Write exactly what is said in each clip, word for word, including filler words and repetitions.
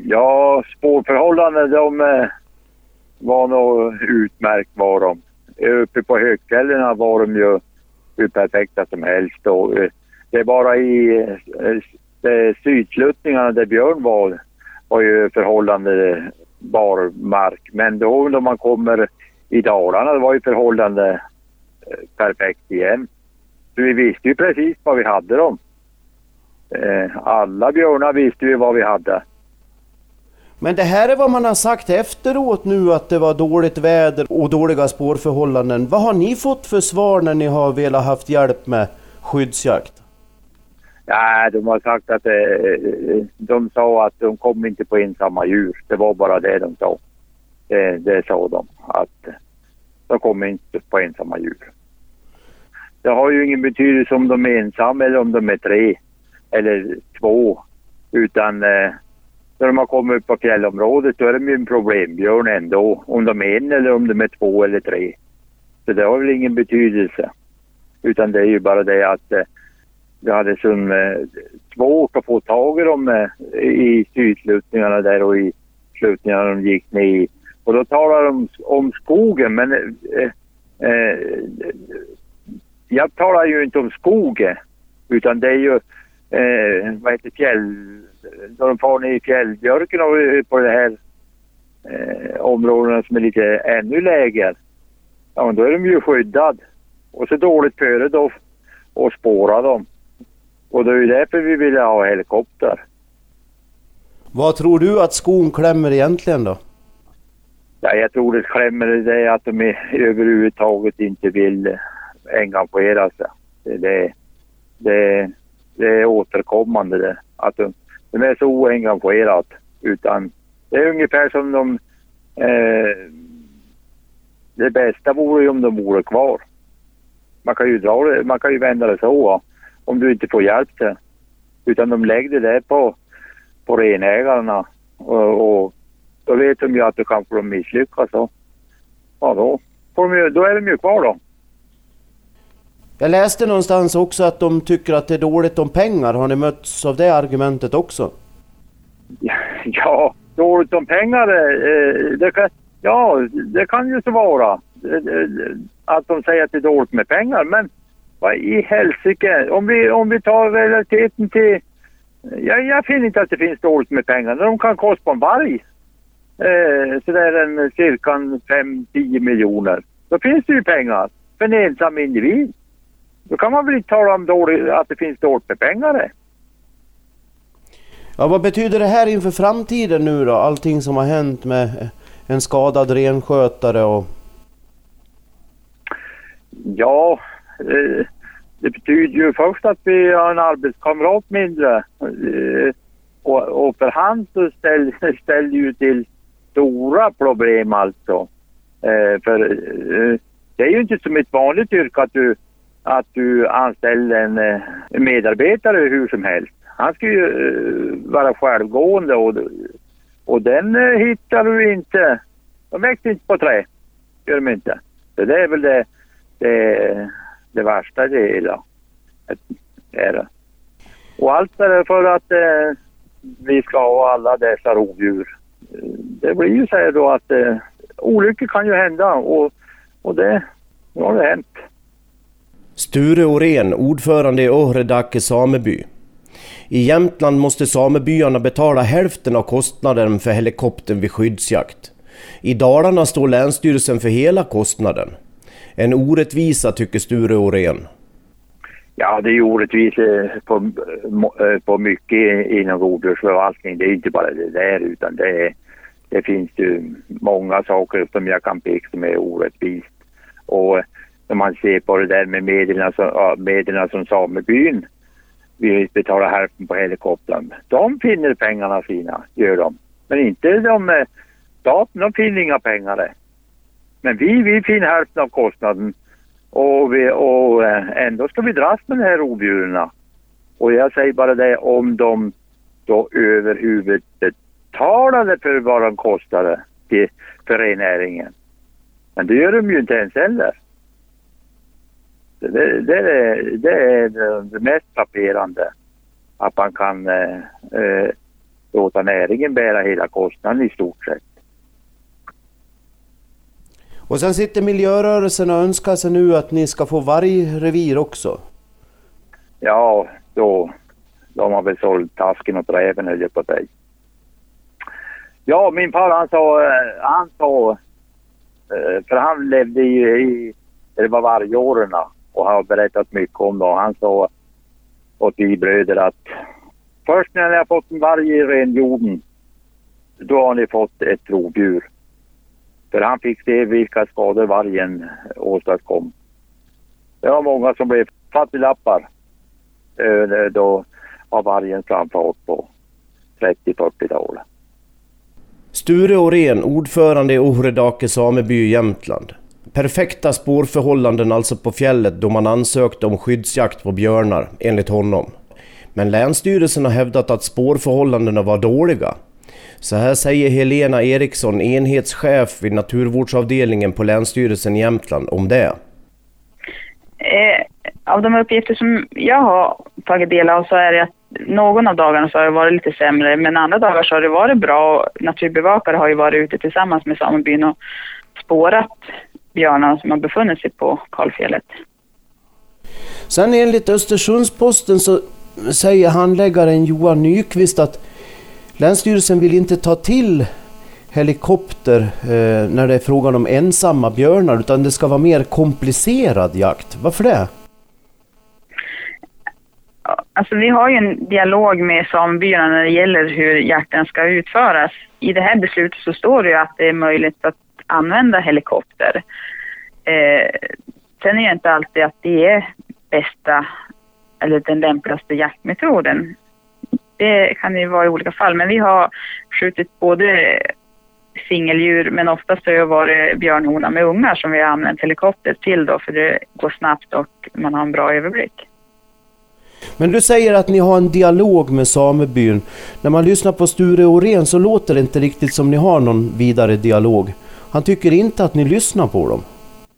Ja, spårförhållanden de eh, var nog utmärkt var de. Uppe på högkvällarna var de ju hur perfekta som helst. Och, eh, det är bara i eh, sydsluttningarna där Björn var, var ju förhållande barmark. Men då när man kommer i Dalarna det var ju förhållande eh, perfekt igen. Så vi visste ju precis vad vi hade dem. Eh, alla björnar visste vi vad vi hade. Men det här är vad man har sagt efteråt nu, att det var dåligt väder och dåliga spårförhållanden. Vad har ni fått för svar när ni har velat haft hjälp med skyddsjakt? Ja, de har sagt att eh, de sa att de kom inte på ensamma djur. Det var bara det de sa. Det, det sa de, att de kommer inte på ensamma djur. Det har ju ingen betydelse om de är ensamma eller om de är tre eller två. Utan eh, när de har kommit upp på fjällområdet då är de ju en problembjörn ändå. Om de är en eller om de är två eller tre. Så det har väl ingen betydelse. Utan det är ju bara det att eh, det hade så eh, svårt att få tag i dem eh, i sydslutningarna där och i slutningarna de gick ner i. Och då talar de om skogen, men eh, eh, jag talar ju inte om skogen, utan det är ju eh, vad heter fjäll, då de får ner i fjällbjörken och på det här eh, områdena som är lite ännu lägre. Ja, då är de ju skyddad. Och så dåligt före då och spåra dem. Och det är ju därför vi vill ha helikopter. Vad tror du att skon klämmer egentligen då? Ja, jag tror det klämmer det att de överhuvudtaget inte vill engagera sig. Det, det, det, det är återkommande det. Att de, de är så oengagerat. Utan det är ungefär som de... Eh, det bästa vore ju om de vore kvar. Man kan ju dra det, man kan ju vända det så va? Om du inte får hjälp det. Utan de lägger det på, på renägarna. Och, och då vet de ju att det kanske de misslyckas. Så. Ja, då, får de ju, då är de ju kvar då. Jag läste någonstans också att de tycker att det är dåligt om pengar. Har ni mötts av det argumentet också? Ja, dåligt om pengar. Eh, det kan, ja, det kan ju så vara. Att de säger att det är dåligt med pengar. Men vad i helsike? Om vi, om vi tar realiteten till... Jag, jag finner inte att det finns dåligt med pengar. De kan kosta en varg. Eh, så det är en cirka fem till tio miljoner. Då finns det ju pengar för en ensam individ. Då kan man väl inte tala om dåligt, att det finns dåligt med pengar. Ja, vad betyder det här inför framtiden nu då? Allting som har hänt med en skadad renskötare och... Ja, eh, det betyder ju först att vi har en arbetskamrat mindre. Eh, och, och för han så ställer ställ ju till stora problem alltså. Eh, för eh, det är ju inte som ett vanligt yrke att du, att du anställer en, en medarbetare hur som helst. Han ska ju uh, vara självgående och, och den uh, hittar du inte. De växer inte på trä. Gör de inte. Så det är väl det, det, det värsta det hela. Är det. Och allt är det för att uh, vi ska ha alla dessa rovdjur. Uh, det blir ju så här då att uh, olyckor kan ju hända och, och det, det har det hänt. Sture Årén, ordförande i Ohredake sameby. I Jämtland måste samebyarna betala hälften av kostnaden för helikoptern vid skyddsjakt. I Dalarna står länsstyrelsen för hela kostnaden. En orättvisa tycker Sture Årén. Ja, det är ju orättvisa på, på mycket inom rovdjursförvaltning. Det är inte bara det där utan det, är, det finns ju många saker som jag kan peka som är orättvist. Och när man ser på det där med medierna som, medierna som samebyn vi betalar hälften på helikoptern. De finner pengarna fina, gör de. Men inte de, staten, de finner inga pengar. Men vi, vi finner hälften av kostnaden. Och, vi, och ändå ska vi dras med de här rovdjuren. Och jag säger bara det, om de då överhuvudet betalade för vad de kostade till, för rennäringen. Men det gör de ju inte ens heller. Det, det, det är det mest frapperande att man kan eh, låta näringen bära hela kostnaden i stort sett. Och sen sitter miljörörelsen och önskar sig nu att ni ska få vargrevir också. Ja, då de har väl sålt tasken och räven eller på dig. Ja, min far han sa, han sa, för han levde i, i det var vargåren och har berättat mycket om det. Han sa åt vi bröder att först när ni har fått en varg i renjorden, då har ni fått ett rovdjur. För han fick se vilka skador vargen åstadkom. Det var många som blev fattiglappar då av vargen framfart på trettio fyrtio-talet. Sture Årén, ordförande i Ohredake sameby i Jämtland. Perfekta spårförhållanden alltså på fjället då man ansökte om skyddsjakt på björnar, enligt honom. Men länsstyrelsen har hävdat att spårförhållandena var dåliga. Så här säger Helena Eriksson, enhetschef vid naturvårdsavdelningen på Länsstyrelsen i Jämtland, om det. Eh, av de uppgifter som jag har tagit del av så är det att någon av dagarna så har det varit lite sämre, men andra dagar så har det varit bra. Naturbevakare har ju varit ute tillsammans med samebyn och spårat björnar som har befunnit sig på kalfjället. Sen enligt Östersundsposten så säger handläggaren Johan Nyqvist att Länsstyrelsen vill inte ta till helikopter eh, när det är frågan om ensamma björnar, utan det ska vara mer komplicerad jakt. Varför det? Alltså vi har ju en dialog med samebyarna när det gäller hur jakten ska utföras. I det här beslutet så står det ju att det är möjligt att använda helikopter. Eh, sen är det inte alltid att det är bästa eller den lämpligaste jaktmetoden. Det kan ju vara i olika fall, men vi har skjutit både singeldjur men oftast har det varit björnhona med ungar som vi har använt helikopter till då, för det går snabbt och man har en bra överblick. Men du säger att ni har en dialog med samebyn. När man lyssnar på Sture Årén så låter det inte riktigt som ni har någon vidare dialog. Han tycker inte att ni lyssnar på dem.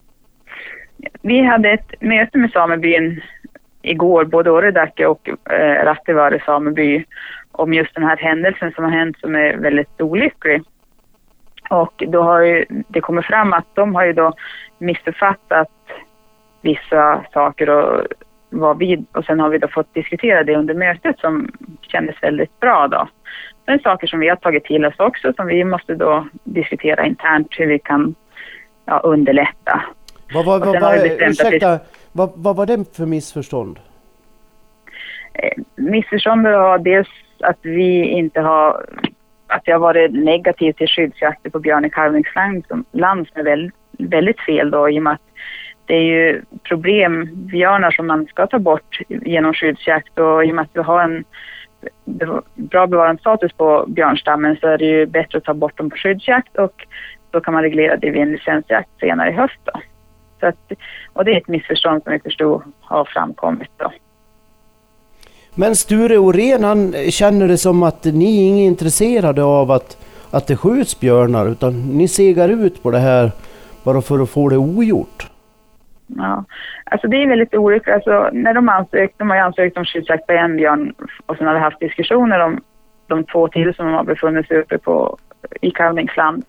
Vi hade ett möte med samebyn igår, både Ohredake och eh, Rattivaare sameby, om just den här händelsen som har hänt som är väldigt olycklig. Och då har ju, det kommer fram att de har ju då missuppfattat vissa saker och vad vi, och sen har vi då fått diskutera det under mötet som kändes väldigt bra då. Det är saker som vi har tagit till oss också som vi måste då diskutera internt hur vi kan ja, underlätta. Vad var, vad, vad, ursäkta, vi... vad, vad var det för missförstånd? Eh, missförstånd var dels att vi inte har, att jag varit negativ till skyddsjakter på björn i kalvningsland som land som är väldigt, väldigt fel då, i och med att det är ju problembjörnar som man ska ta bort genom skyddsjakt, och i och med att vi har en bra bevarande status på björnstammen så är det ju bättre att ta bort dem på skyddsjakt, och då kan man reglera det vid en licensjakt senare i höst då. Så att, och det är ett missförstånd som vi förstod har framkommit då. Men Sture Årén, han känner det som att ni är inte intresserade av att, att det skjuts björnar, utan ni segar ut på det här bara för att få det ogjort. Ja, alltså det är väldigt olyckligt. Alltså, när de ansökt, de har ju ansökt om skyddsjakt på en björn och sen har vi haft diskussioner om de två till som de har befunnit sig uppe på, i kalvningsland.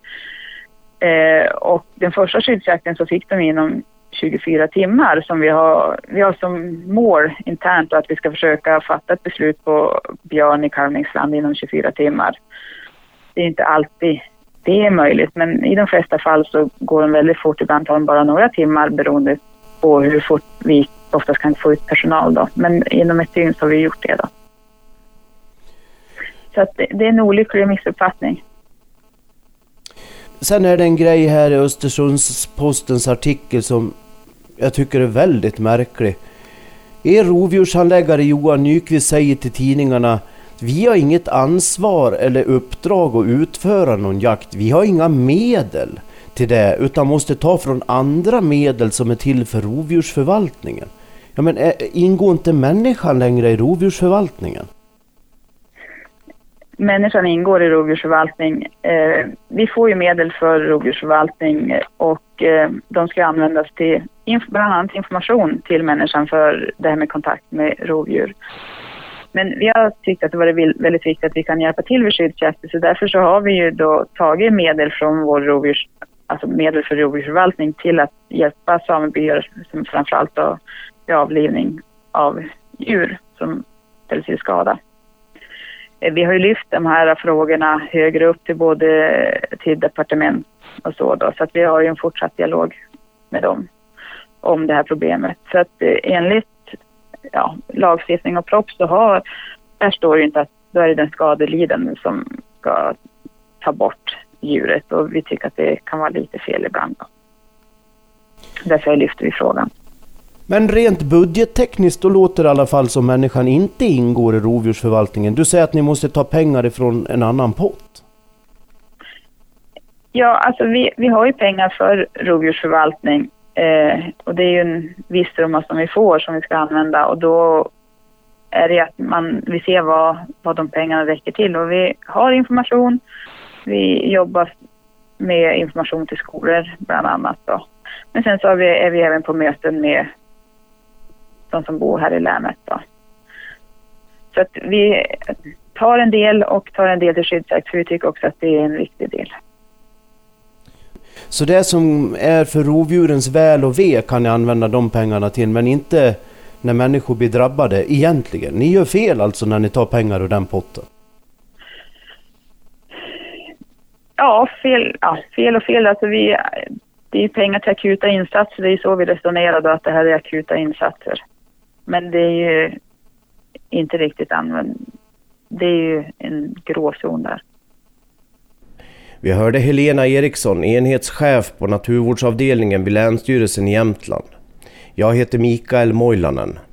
Eh, och den första skyddsjakten så fick de inom tjugofyra timmar som vi har, vi har som mål internt att vi ska försöka fatta ett beslut på björn i kalvningsland inom tjugofyra timmar. Det är inte alltid det är möjligt, men i de flesta fall så går de väldigt fort, ibland tar de bara några timmar beroende på hur fort vi oftast kan få ut personal då. Men inom ett dygn så har vi gjort det då. Så att det, det är en olycklig missuppfattning. Sen är det en grej här i Östersundspostens artikel som jag tycker är väldigt märklig. Er rovdjurshandläggare Johan Nyqvist säger till tidningarna: vi har inget ansvar eller uppdrag att utföra någon jakt. Vi har inga medel till det, utan måste ta från andra medel som är till för rovdjursförvaltningen. Ja, men ingår inte människan längre i rovdjursförvaltningen? Människan ingår i rovdjursförvaltning. Eh, vi får ju medel för rovdjursförvaltning och eh, de ska användas till inf- bland annat information till människan för det här med kontakt med rovdjur. Men vi har tyckt att det var väldigt viktigt att vi kan hjälpa till vid skyddsjakt. Så därför så har vi ju då tagit medel från vår rovdjurs, alltså medel för rovdjursförvaltning till att hjälpa samebyar som framförallt då vid avlivning av djur som ställer till skada. Vi har ju lyft de här frågorna högre upp till både till departement och så då. Så att vi har ju en fortsatt dialog med dem om det här problemet. Så att enligt ja, lagstiftning och props så har, där står det inte att då är det den skadelidande som ska ta bort djuret. Och vi tycker att det kan vara lite fel ibland då. Därför lyfter vi frågan. Men rent budgettekniskt då låter det i alla fall som människan inte ingår i rovdjursförvaltningen. Du säger att ni måste ta pengar ifrån en annan pott. Ja, alltså vi, vi har ju pengar för rovdjursförvaltning. Eh, och det är ju en viss summa som vi får som vi ska använda. Och då är det att man, vi ser vad, vad de pengarna räcker till. Och vi har information. Vi jobbar med information till skolor bland annat då. Men sen så är vi, är vi även på möten med de som bor här i länet då. Så att vi tar en del och tar en del till skyddsjakt, för vi tycker också att det är en viktig del. Så det som är för rovdjurens väl och ve kan ni använda de pengarna till, men inte när människor blir drabbade egentligen? Ni gör fel alltså när ni tar pengar ur den potten? Ja, fel, ja, fel och fel. Alltså vi, det är pengar till akuta insatser. Det är så vi resonerar då, att det här är akuta insatser. Men det är ju inte riktigt använt. Det är ju en gråzon där. Vi hörde Helena Eriksson, enhetschef på naturvårdsavdelningen vid Länsstyrelsen i Jämtland. Jag heter Mikael Moilanen.